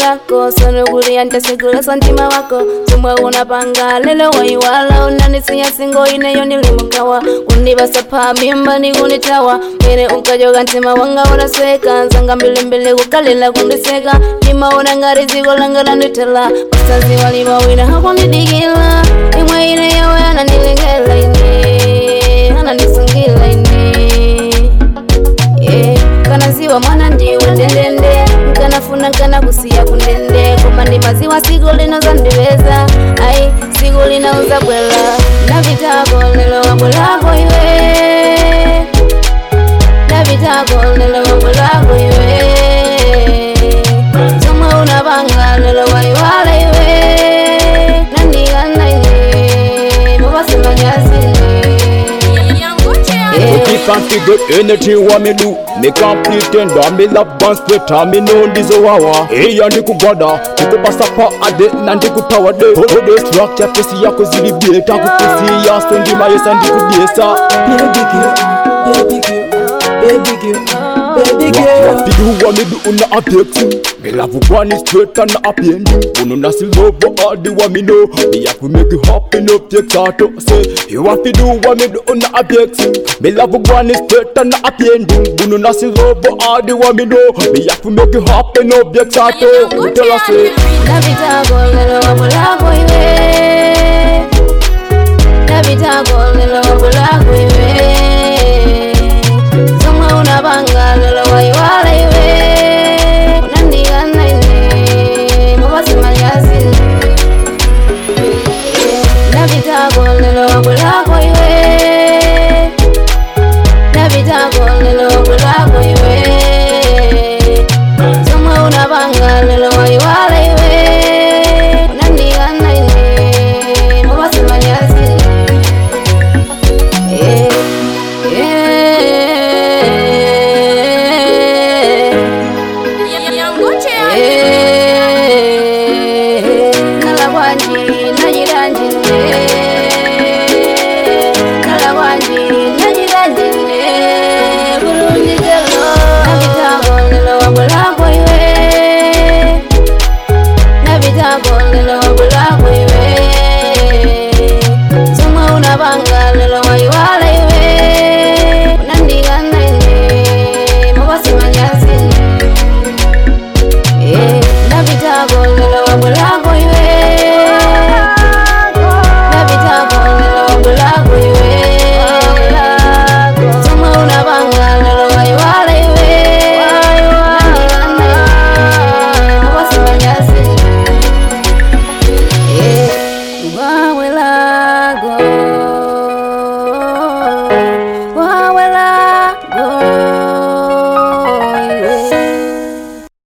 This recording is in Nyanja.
lako sono kulia ntasigula santima wako tumwe unapanga lelo waiwala unanisiya singo ineyo nilimukawa kundibasa pa mimba nikunitawa mene unkajoga ntima wanga unasweka nzanga mbilimbili kukalila kundiseka nima unangari zigo langa landitela pasazi waliba wina hako nidigila imwe ineyo ananilengela ine ananisungila ine kana ziwa mwana ndiwe ndendende nkanafuna nkana kusiya kundende komandi maziwa sigo linoza ndiweza ai sigo linauza bwela navitako lelo wabwelako iwe navitako lelo wabwelako iwe somwe unabanga lelo waiwala iwe nandigana ine mubasema nyazine. You can't figure anything what me do. Me can't pretend that me love one straight and me know this wawa. Hey, andi kubada, kubasa pa ade, nandi kupawa de. All the structure pesi yako zili beta, kupusi ya stondi mayesa ndi kubiesa. Baby girl, baby girl, baby girl, baby girl. What you do what me do una affect. Me love one straight and happy ending. Uno nasi love all the what me know. Me have to make you happy no take out. Say you want to do what me do una affect. Me love one straight and happy ending. Uno nasi love all the what me know. Me have to make you happy no take out. Tell us say. Navitako lelo wabwelako iwe. Navitako lelo wabwelako iwe.